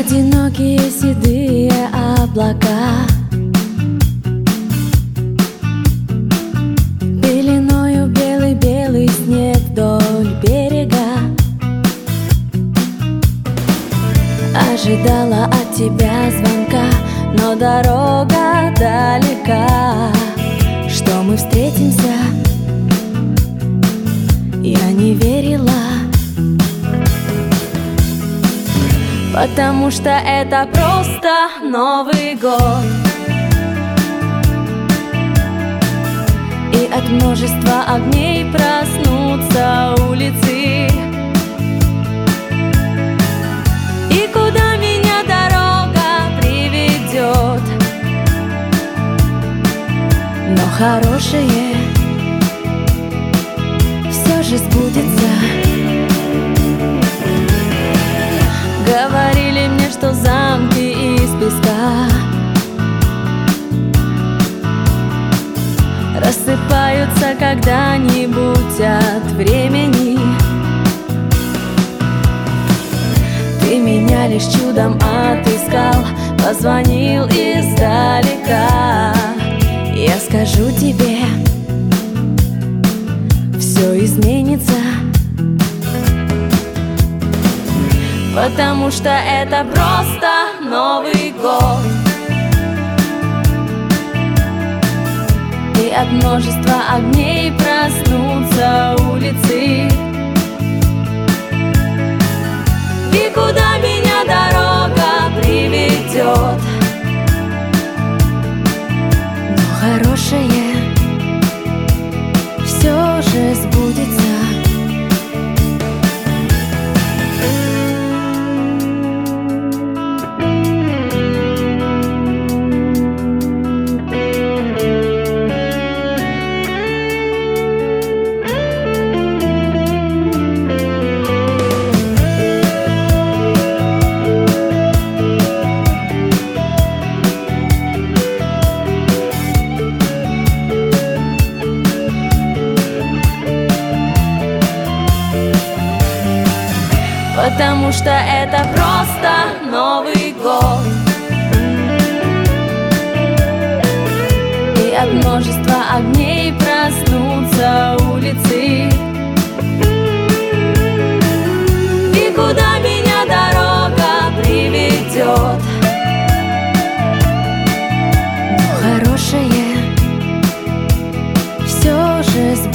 Одинокие седые облака пеленою белый-белый снег вдоль берега. Ожидала от тебя звонка, но дорога далека. Что мы встретимся, я не верила, потому что это просто Новый год. И от множества огней проснутся улицы. И куда меня дорога приведет, но хорошее все же сбудется. Говорили мне, что замки из песка рассыпаются когда-нибудь от времени. Ты меня лишь чудом отыскал, позвонил издалека. Я скажу тебе, все изменится, потому что это просто Новый год. И от множества огней проснутся улицы. И куда меня дорога приведет, но хорошее все же сбудется. Потому что это просто Новый год. И от множества огней проснутся улицы. И куда меня дорога приведет, но хорошее все же сбудется.